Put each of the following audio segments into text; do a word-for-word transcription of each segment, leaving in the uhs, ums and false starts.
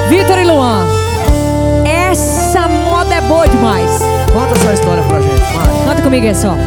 Vitor e Luan, essa moda é boa demais. Conta essa história pra gente, Mari. Canta comigo aí só.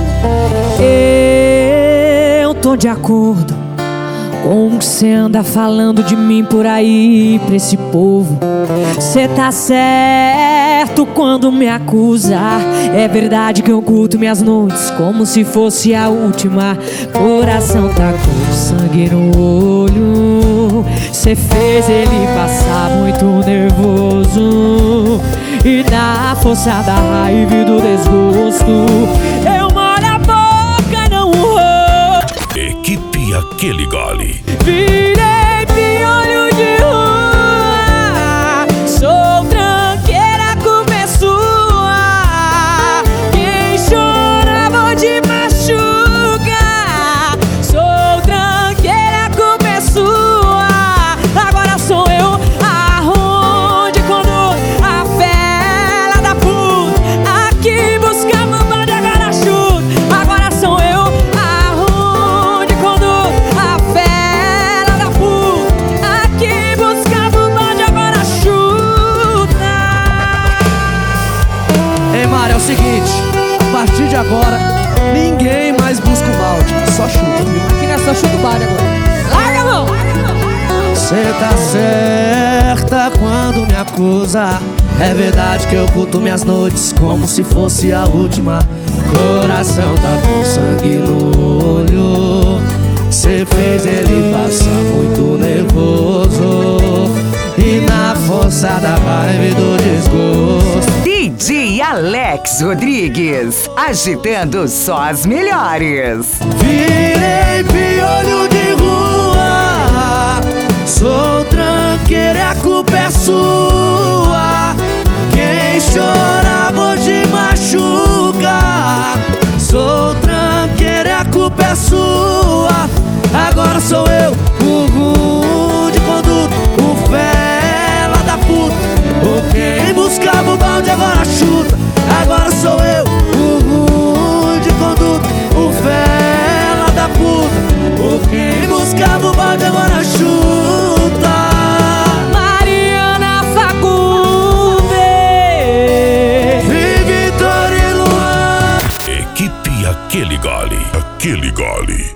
Eu tô de acordo com o que cê anda falando de mim por aí pra esse povo. Cê tá certo quando me acusa. É verdade que eu oculto minhas noites como se fosse a última. Coração tá com sangue no olho. Cê fez ele passar muito nervoso. E na força da raiva e do desgosto eu molho a boca, não o rosto. Equipe Aquele Gole. Virei piolho de rua. Sou tranqueira, a culpa é sua. Quem chora, vou te machucar. Sou tranqueira, a culpa é sua. Agora sou eu aonde quando a fela da puta aqui buscamos um balde, agora chuta. Agora sou eu aonde quando a fela da puta aqui buscamos um balde, agora chuta. Ei, Mari, é o seguinte, a partir de agora, ninguém mais busca o balde, só chuta, viu? Aqui não é só chuta o balde agora. Larga a mão! Cê tá certa quando me acusa. É verdade que eu oculto minhas noites como se fosse a última. Coração tá com sangue no olho. Cê fez ele passar muito nervoso. E na força da raiva e do desgosto D J Alex Rodrigues, agitando só as melhores. virei piolho de rua. Sou tranqueira e a culpa é sua. Quem chora hoje machuca. Sou tranqueira e a culpa é sua. Agora sou eu, o ruim de conduta, o fela da puta. O quem buscava o balde agora chuta. Agora sou eu, o ruim de conduta, o fela da puta. O quem buscava o balde agora chuta.